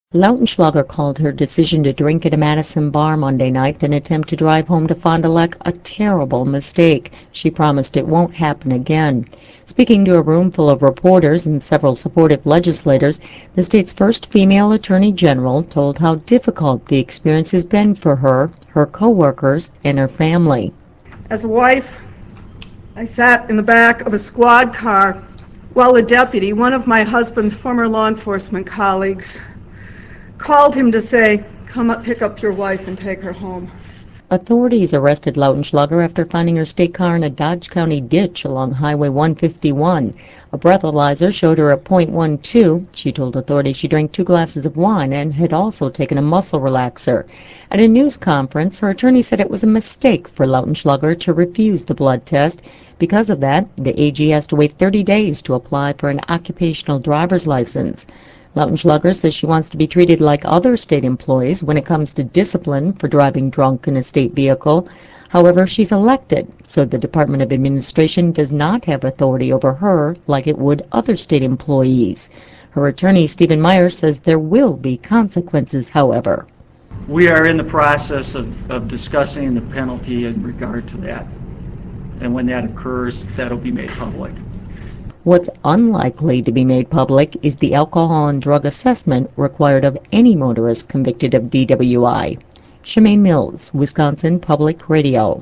Lautenschlager called her decision to drink at a Madison bar Monday night, then attempt to drive home to Fond du Lac, a terrible mistake. She promised it won't happen again. Speaking to a room full of reporters and several supportive legislators, the state's first female attorney general told how difficult the experience has been for her co-workers, and her family. As a wife, I sat in the back of a squad car while a deputy, one of my husband's former law enforcement colleagues, called him to say, "Come up, pick up your wife and take her home." Authorities arrested Lautenschlager after finding her state car in a Dodge County ditch along Highway 151. A breathalyzer showed her at .12. She told authorities she drank 2 glasses of wine and had also taken a muscle relaxer. At a news conference, her attorney said it was a mistake for Lautenschlager to refuse the blood test. Because of that, the AG has to wait 30 days to apply for an occupational driver's license. Lautenschlager says she wants to be treated like other state employees when it comes to discipline for driving drunk in a state vehicle. However, she's elected, so the Department of Administration does not have authority over her like it would other state employees. Her attorney, Stephen Meyer, says there will be consequences, however. We are in the process of discussing the penalty in regard to that. And when that occurs, that'll be made public. What's unlikely to be made public is the alcohol and drug assessment required of any motorist convicted of DWI. Shemaine Mills, Wisconsin Public Radio.